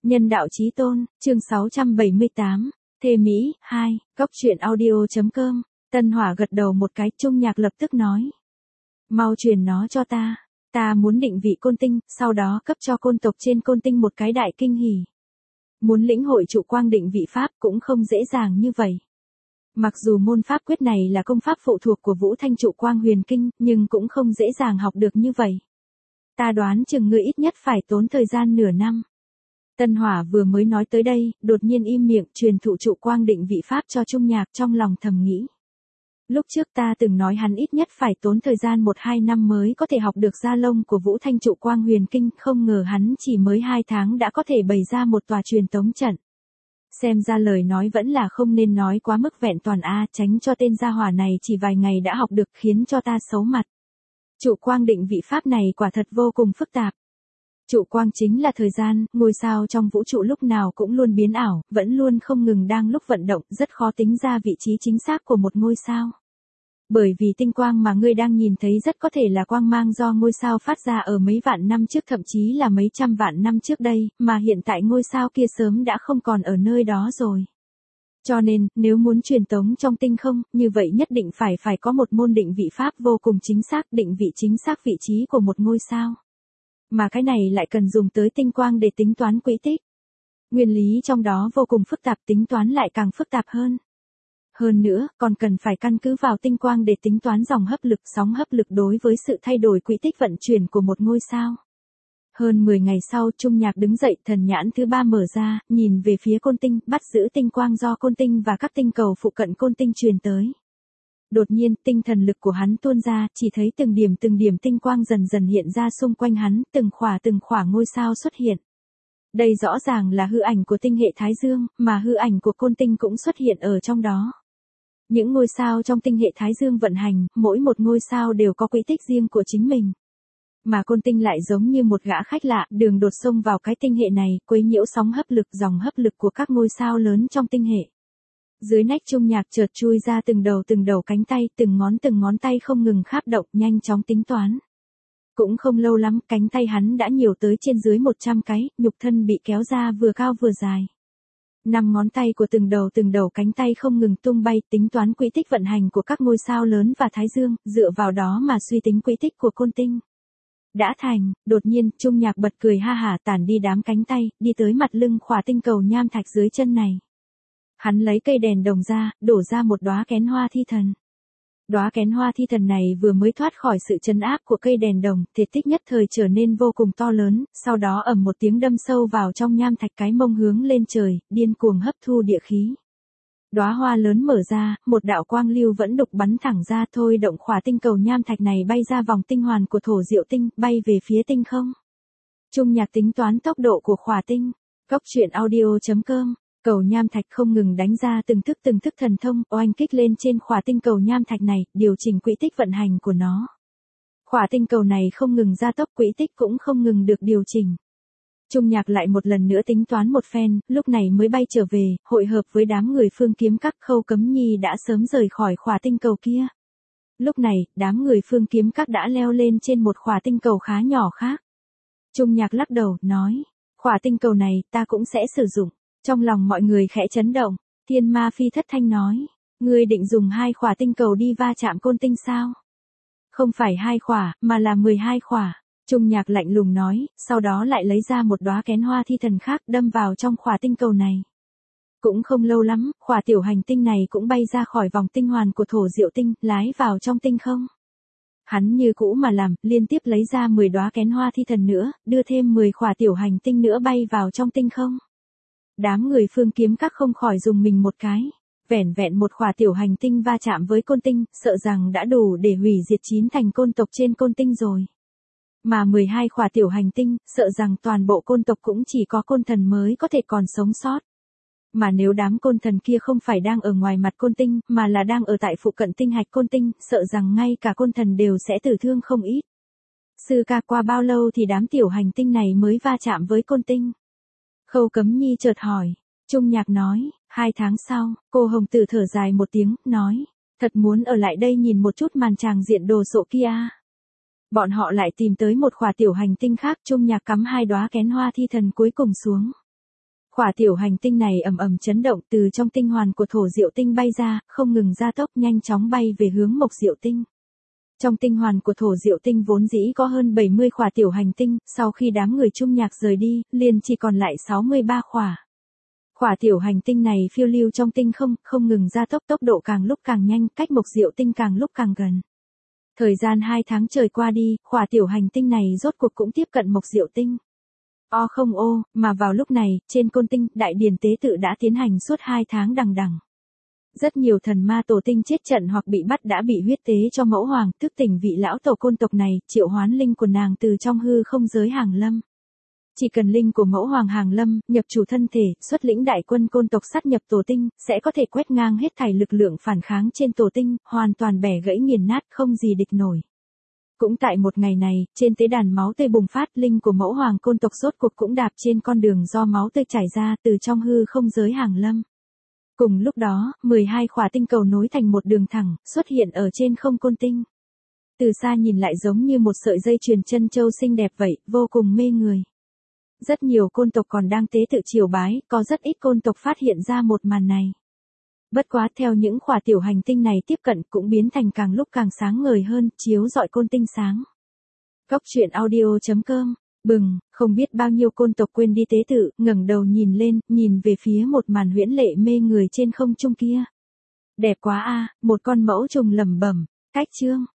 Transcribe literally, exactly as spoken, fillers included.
Nhân đạo chí tôn, chương sáu trăm bảy mươi tám, Thê Mỹ, hai, Cốc truyện audio.com, Tân Hỏa gật đầu một cái, Trung Nhạc lập tức nói. Mau truyền nó cho ta, ta muốn định vị côn tinh, sau đó cấp cho côn tộc trên côn tinh một cái đại kinh hỉ. Muốn lĩnh hội trụ quang định vị pháp cũng không dễ dàng như vậy. Mặc dù môn pháp quyết này là công pháp phụ thuộc của Vũ Thanh trụ quang huyền kinh, nhưng cũng không dễ dàng học được như vậy. Ta đoán chừng ngươi ít nhất phải tốn thời gian nửa năm. Tân Hỏa vừa mới nói tới đây, đột nhiên im miệng truyền thụ trụ quang định vị pháp cho Trung Nhạc, trong lòng thầm nghĩ. Lúc trước ta từng nói hắn ít nhất phải tốn thời gian một hai năm mới có thể học được gia lông của Vũ Thanh trụ quang huyền kinh, không ngờ hắn chỉ mới hai tháng đã có thể bày ra một tòa truyền tống trận. Xem ra lời nói vẫn là không nên nói quá mức vẹn toàn a, tránh cho tên gia hỏa này chỉ vài ngày đã học được khiến cho ta xấu mặt. Trụ quang định vị pháp này quả thật vô cùng phức tạp. Trụ quang chính là thời gian, ngôi sao trong vũ trụ lúc nào cũng luôn biến ảo, vẫn luôn không ngừng đang lúc vận động, rất khó tính ra vị trí chính xác của một ngôi sao. Bởi vì tinh quang mà ngươi đang nhìn thấy rất có thể là quang mang do ngôi sao phát ra ở mấy vạn năm trước, thậm chí là mấy trăm vạn năm trước đây, mà hiện tại ngôi sao kia sớm đã không còn ở nơi đó rồi. Cho nên, nếu muốn truyền tống trong tinh không, như vậy nhất định phải phải có một môn định vị pháp vô cùng chính xác, định vị chính xác vị trí của một ngôi sao. Mà cái này lại cần dùng tới tinh quang để tính toán quỹ tích. Nguyên lý trong đó vô cùng phức tạp, tính toán lại càng phức tạp hơn. Hơn nữa, còn cần phải căn cứ vào tinh quang để tính toán dòng hấp lực, sóng hấp lực đối với sự thay đổi quỹ tích vận chuyển của một ngôi sao. Hơn mười ngày sau, Trung Nhạc đứng dậy, thần nhãn thứ ba mở ra, nhìn về phía côn tinh, bắt giữ tinh quang do côn tinh và các tinh cầu phụ cận côn tinh truyền tới. Đột nhiên, tinh thần lực của hắn tuôn ra, chỉ thấy từng điểm từng điểm tinh quang dần dần hiện ra xung quanh hắn, từng khỏa từng khỏa ngôi sao xuất hiện. Đây rõ ràng là hư ảnh của tinh hệ Thái Dương, mà hư ảnh của côn tinh cũng xuất hiện ở trong đó. Những ngôi sao trong tinh hệ Thái Dương vận hành, mỗi một ngôi sao đều có quỹ tích riêng của chính mình. Mà côn tinh lại giống như một gã khách lạ, đường đột xông vào cái tinh hệ này, quấy nhiễu sóng hấp lực, dòng hấp lực của các ngôi sao lớn trong tinh hệ. Dưới nách Trung Nhạc chợt chui ra từng đầu từng đầu cánh tay, từng ngón từng ngón tay không ngừng kháp động, nhanh chóng tính toán. Cũng không lâu lắm, cánh tay hắn đã nhiều tới trên dưới một trăm cái, nhục thân bị kéo ra vừa cao vừa dài. Năm ngón tay của từng đầu từng đầu cánh tay không ngừng tung bay, tính toán quỹ tích vận hành của các ngôi sao lớn và Thái Dương, dựa vào đó mà suy tính quỹ tích của côn tinh. Đã thành, đột nhiên, Trung Nhạc bật cười ha hả, tản đi đám cánh tay, đi tới mặt lưng khỏa tinh cầu nham thạch dưới chân này. Hắn lấy cây đèn đồng ra, đổ ra một đóa kén hoa thi thần. Đóa kén hoa thi thần này vừa mới thoát khỏi sự trấn áp của cây đèn đồng, thể tích nhất thời trở nên vô cùng to lớn, sau đó ầm một tiếng đâm sâu vào trong nham thạch, cái mông hướng lên trời, điên cuồng hấp thu địa khí. Đóa hoa lớn mở ra, một đạo quang lưu vẫn đục bắn thẳng ra, thôi động khỏa tinh cầu nham thạch này bay ra vòng tinh hoàn của thổ diệu tinh, bay về phía tinh không. Trung Nhạc tính toán tốc độ của khỏa tinh. Cốc truyện audio.com. Cầu nham thạch không ngừng đánh ra từng thức từng thức thần thông, oanh kích lên trên khỏa tinh cầu nham thạch này, điều chỉnh quỹ tích vận hành của nó. Khỏa tinh cầu này không ngừng gia tốc, quỹ tích cũng không ngừng được điều chỉnh. Trung Nhạc lại một lần nữa tính toán một phen, lúc này mới bay trở về, hội hợp với đám người Phương Kiếm Các. Khâu Cấm Nhi đã sớm rời khỏi khỏa tinh cầu kia. Lúc này, đám người Phương Kiếm Các đã leo lên trên một khỏa tinh cầu khá nhỏ khác. Trung Nhạc lắc đầu, nói, khỏa tinh cầu này ta cũng sẽ sử dụng. Trong lòng mọi người khẽ chấn động, Thiên Ma Phi thất thanh nói, ngươi định dùng hai khỏa tinh cầu đi va chạm côn tinh sao? Không phải hai khỏa, mà là mười hai khỏa. Trung Nhạc lạnh lùng nói, sau đó lại lấy ra một đóa kén hoa thi thần khác, đâm vào trong khỏa tinh cầu này. Cũng không lâu lắm, khỏa tiểu hành tinh này cũng bay ra khỏi vòng tinh hoàn của thổ diệu tinh, lái vào trong tinh không. Hắn như cũ mà làm, liên tiếp lấy ra mười đóa kén hoa thi thần nữa, đưa thêm mười khỏa tiểu hành tinh nữa bay vào trong tinh không. Đám người Phương Kiếm Các không khỏi dùng mình một cái. Vẻn vẹn một khỏa tiểu hành tinh va chạm với côn tinh, sợ rằng đã đủ để hủy diệt chín thành côn tộc trên côn tinh rồi. Mà mười hai khỏa tiểu hành tinh, sợ rằng toàn bộ côn tộc cũng chỉ có côn thần mới có thể còn sống sót. Mà nếu đám côn thần kia không phải đang ở ngoài mặt côn tinh, mà là đang ở tại phụ cận tinh hạch côn tinh, sợ rằng ngay cả côn thần đều sẽ tử thương không ít. Sư ca, qua bao lâu thì đám tiểu hành tinh này mới va chạm với côn tinh? Khâu Cấm Nhi chợt hỏi. Trung Nhạc nói, hai tháng sau. Cô Hồng Tử thở dài một tiếng, nói, thật muốn ở lại đây nhìn một chút màn tràng diện đồ sộ kia. Bọn họ lại tìm tới một khỏa tiểu hành tinh khác. Trung Nhạc cắm hai đóa kén hoa thi thần cuối cùng xuống. Khỏa tiểu hành tinh này ầm ầm chấn động từ trong tinh hoàn của thổ diệu tinh bay ra, không ngừng gia tốc nhanh chóng bay về hướng mộc diệu tinh. Trong tinh hoàn của thổ diệu tinh vốn dĩ có hơn bảy mươi khỏa tiểu hành tinh, sau khi đám người Trung Nhạc rời đi, liền chỉ còn lại sáu mươi ba khỏa. Khỏa tiểu hành tinh này phiêu lưu trong tinh không, không ngừng gia tốc, tốc độ càng lúc càng nhanh, cách mộc diệu tinh càng lúc càng gần. Thời gian hai tháng trời qua đi, khỏa tiểu hành tinh này rốt cuộc cũng tiếp cận mộc diệu tinh. O không ô, mà vào lúc này, trên côn tinh, đại điển tế tự đã tiến hành suốt hai tháng đằng đằng. Rất nhiều thần ma tổ tinh chết trận hoặc bị bắt đã bị huyết tế cho mẫu hoàng, thức tỉnh vị lão tổ côn tộc này, triệu hoán linh của nàng từ trong hư không giới hàng lâm. Chỉ cần linh của mẫu hoàng hàng lâm, nhập chủ thân thể, xuất lĩnh đại quân côn tộc sát nhập tổ tinh, sẽ có thể quét ngang hết thảy lực lượng phản kháng trên tổ tinh, hoàn toàn bẻ gãy nghiền nát, không gì địch nổi. Cũng tại một ngày này, trên tế đàn máu tươi bùng phát, linh của mẫu hoàng côn tộc rốt cuộc cũng đạp trên con đường do máu tươi chảy ra từ trong hư không giới hàng lâm. Cùng lúc đó, mười hai khỏa tinh cầu nối thành một đường thẳng, xuất hiện ở trên không côn tinh. Từ xa nhìn lại giống như một sợi dây chuyền chân châu xinh đẹp vậy, vô cùng mê người. Rất nhiều côn tộc còn đang tế tự triều bái, có rất ít côn tộc phát hiện ra một màn này. Bất quá theo những khỏa tiểu hành tinh này tiếp cận cũng biến thành càng lúc càng sáng ngời hơn, chiếu rọi côn tinh sáng. Góc truyện audio chấm com, bừng, không biết bao nhiêu côn tộc quên đi tế tự, ngẩng đầu nhìn lên, nhìn về phía một màn huyễn lệ mê người trên không trung kia. Đẹp quá a, một con mẫu trùng lẩm bẩm, cách chương.